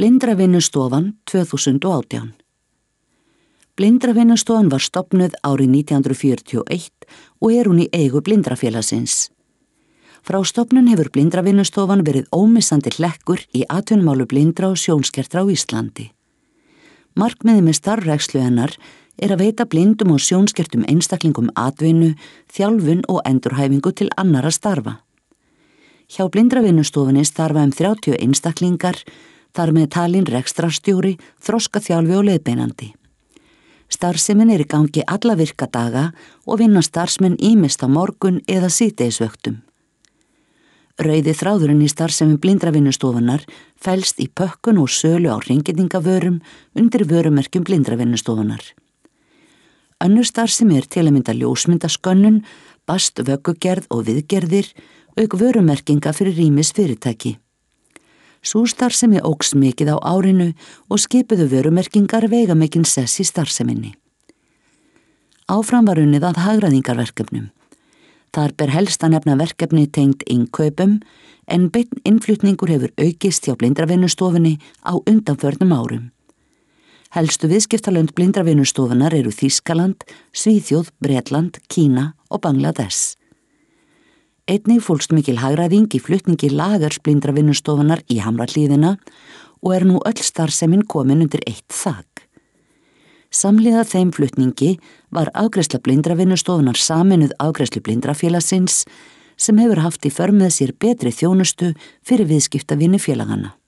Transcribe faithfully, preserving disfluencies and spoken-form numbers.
Blindravinnustofan tvö þúsund og átján. Blindravinnustofan var stofnuð árið nítján hundruð fjörutíu og eitt og er hún í eigu Blindrafélagsins. Frá stofnun hefur Blindravinnustofan verið ómissandi hlekkur í atvinnumálu blindra og sjónskertra á Íslandi. Markmiðið með starfrækslu hennar er að veita blindum og sjónskertum einstaklingum atvinnu, þjálfun og endurhæfingu til annarra starfa. Hjá Blindravinnustofunni starfa um þrjátíu einstaklingar, þar með talin rekstrarstjóri, þroskaþjálfi og leiðbeinandi. Starfsemin er í gangi alla virka daga og vinna starfsmenn ýmist á morgun eða síðdegisvöktum. Rauði þráðurinn í starfsemi Blindravinnustofunnar felst í pökkun og sölu á hreingirningavörum undir vörumerkjum Blindravinnustofunnar. Önnur starfsemi er til að mynda ljósmyndaskönnun, bast vöggugerð og viðgerðir, auk vörumerkinga fyrir ýmis fyrirtæki. Sú starfsemi óx mikið á árinu og skipuðu vörumerkingar veigamikinn sess í starfseminni. Áfram var unnið að hagræðingarverkefnum. Þar ber helst að nefna verkefni tengd innkaupum, en beinn innflutningur hefur aukist hjá Blindravinnustofunni á undanförnum árum. Helstu viðskiptalönd Blindravinnustofunnar eru Þýskaland, Svíþjóð, Bretland, Kína og Bangladesh. Einnig fólst mikil hagræðing í flutningi lagers Blindravinnustofunnar í Hamrahlíðina og er nú öll starfsemin komin undir eitt þak. Samhliða þeim flutningi var afgreiðsla Blindravinnustofunnar sameinuð afgreiðslu Blindrafélagsins sem hefur haft í för með sér betri þjónustu fyrir viðskiptavini félaganna.